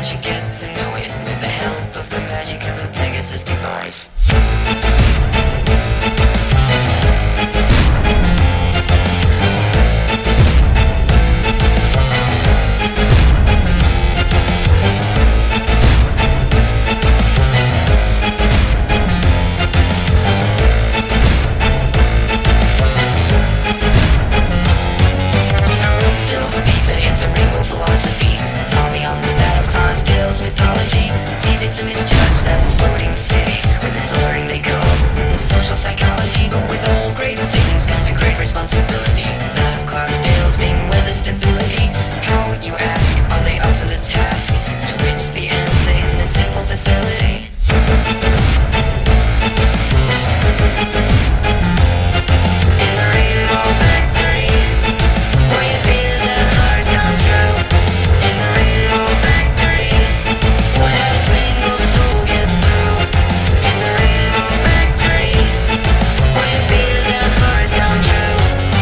Won't you get to know it with the help of the magic of a Pegasus device? To misjudge that floating city with its alluring decor in social psychology, but with all great things comes a great responsibility. That of Clarksdale's being weather stability. How, you ask, are they up to the task? To which the answer is in a simple facility. In the rainbow factory, where your fears and hearts come true. In the rainbow factory, where a single soul gets through. In the rainbow factory, where your fears and hearts come true.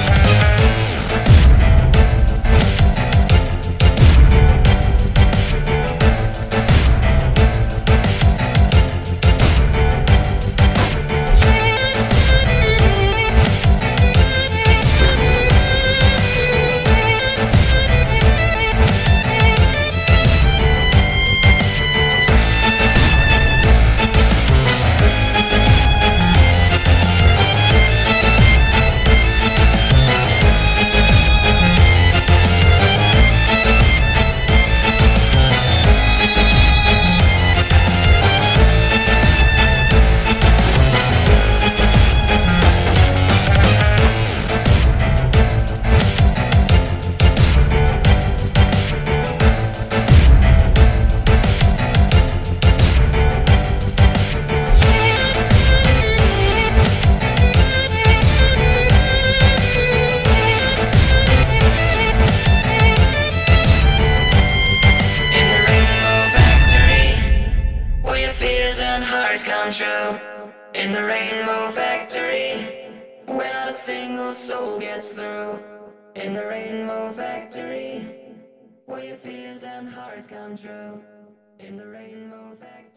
Fears and hearts come true. In the rainbow factory, where not a single soul gets through. In the rainbow factory, where your fears and hearts come true. In the rainbow factory.